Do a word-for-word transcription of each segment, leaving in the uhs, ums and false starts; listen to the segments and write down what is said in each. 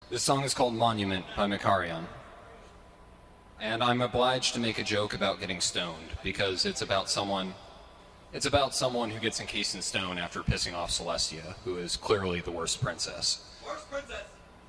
This song is called Monument by Makarion. And I'm obliged to make a joke about getting stoned, because it's about someone it's about someone who gets encased in stone after pissing off Celestia, who is clearly the worst princess. Worst princess!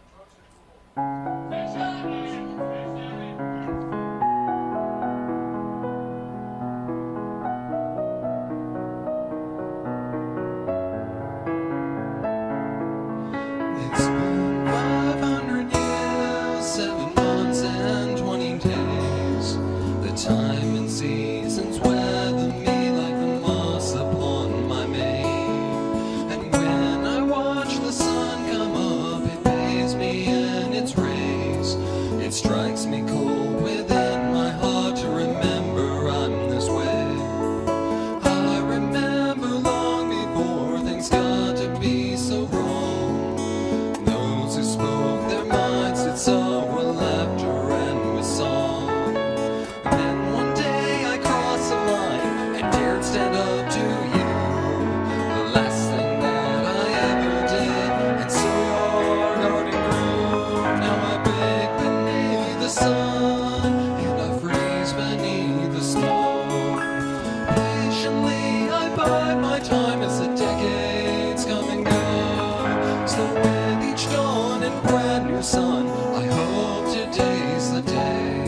It's been five hundred years, seven months and twenty days. The time and seasons weather me like the moss upon my mane. And when I watch the sun come up, it bathes me in its rays. It strikes me cold within my heart to remember I'm this way. I remember long before things got to be so wrong. Those who spoke their minds did so with laughter and with song. And then one day I crossed the line and dared stand up to you, the last thing that I ever did, and so your garden grew. Now I bake beneath the sun and I freeze beneath the snow. Patiently I bide my time as the decades come and go. So with each dawn and brand new sun, I hope today's the day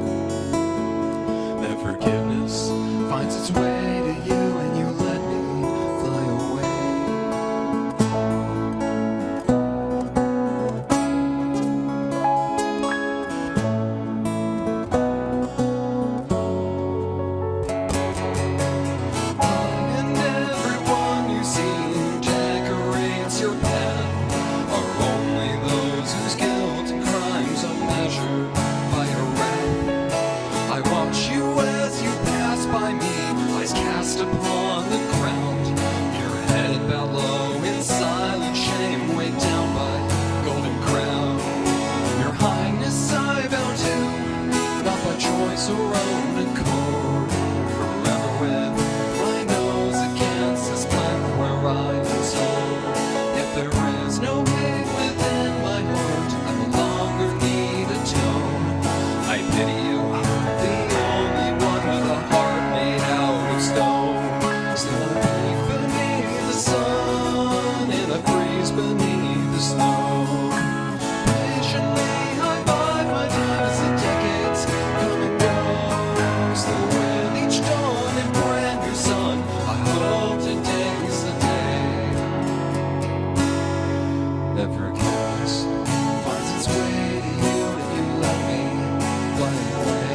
that forgiveness finds its way to you and you let me fly away. I and everyone you see who decorates your path are only those whose guilt and crimes are measured by your wrath. I watch you as you pass by me, eyes cast upon the ground, your head bowed low in silent shame, weighed down by golden crown. Your highness I bow to, not by choice or own accord, forever with my nose against this plank where I am sold. If there is no hate within my heart, I no longer need a tone. I pity you, the only one with a heart made out of stone. So I bake beneath the sun and I freeze beneath the snow. Patiently I bide my time as the decades come and go. So with each dawn and brand new sun, I hope today's the day that forgiveness finds its way to you and you let me fly away.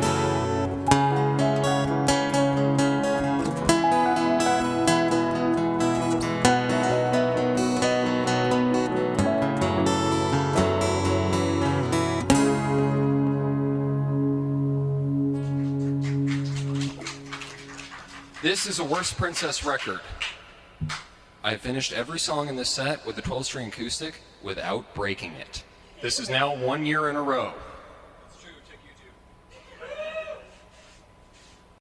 This is a Worst Princess record. I have finished every song in this set with a twelve string acoustic without breaking it. This is now one year in a row